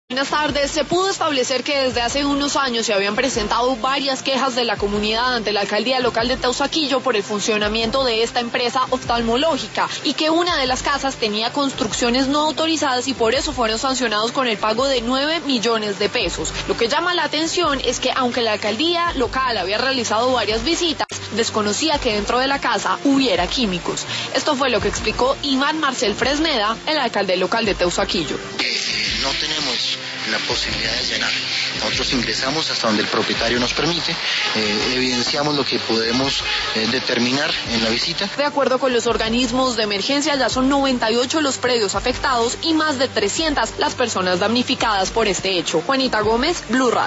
Buenas tardes. Se pudo establecer que desde hace unos años se habían presentado varias quejas de la comunidad ante la alcaldía local de Teusaquillo por el funcionamiento de esta empresa oftalmológica y que una de las casas tenía construcciones no autorizadas y por eso fueron sancionados con el pago de 9 millones de pesos. Lo que llama la atención es que aunque la alcaldía local había realizado varias visitas, desconocía que dentro de la casa hubiera químicos. Esto fue lo que explicó Iván Marcel Fresneda, el alcalde local de Teusaquillo. No tenemos la posibilidad de llenar. Nosotros ingresamos hasta donde el propietario nos permite, evidenciamos lo que podemos determinar en la visita. De acuerdo con los organismos de emergencia, ya son 98 los predios afectados y más de 300 las personas damnificadas por este hecho. Juanita Gómez, Blue Radio.